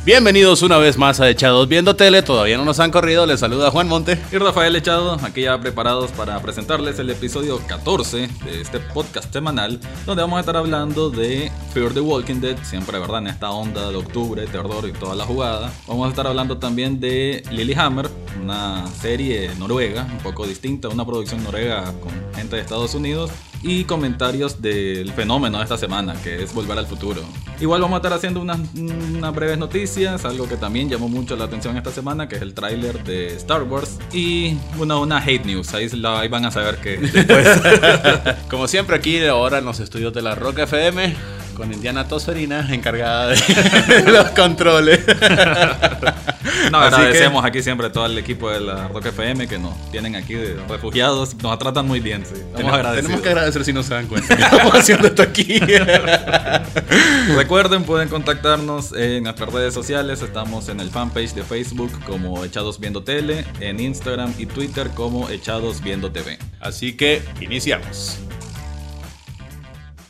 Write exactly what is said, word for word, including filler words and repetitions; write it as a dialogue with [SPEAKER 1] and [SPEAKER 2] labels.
[SPEAKER 1] Bienvenidos una vez más a Echados Viendo Tele, todavía no nos han corrido, les saluda Juan Monte
[SPEAKER 2] y Rafael Echado, aquí ya preparados para presentarles el episodio catorce de este podcast semanal, donde vamos a estar hablando de Fear the Walking Dead, siempre verdad en esta onda de octubre, terror y toda la jugada. Vamos a estar hablando también de Lilyhammer, una serie noruega, un poco distinta, una producción noruega con gente de Estados Unidos, y comentarios del fenómeno de esta semana, que es Volver al Futuro. Igual vamos a estar haciendo unas, unas breves noticias, algo que también llamó mucho la atención esta semana, que es el tráiler de Star Wars, y una, una hate news, ahí, la, ahí van a saber que después.
[SPEAKER 1] Como siempre aquí ahora en los estudios de la Rock F M, con Indiana Tosferina encargada de los controles.
[SPEAKER 2] No, agradecemos que... aquí siempre a todo el equipo de la Rock F M que nos tienen aquí de refugiados, nos tratan muy bien, sí.
[SPEAKER 1] Tenemos, tenemos que agradecer si no se dan cuenta que estamos haciendo esto aquí.
[SPEAKER 2] Recuerden, pueden contactarnos en nuestras redes sociales, estamos en el fanpage de Facebook como Echados Viendo Tele, en Instagram y Twitter como Echados Viendo T V.
[SPEAKER 1] Así que iniciamos.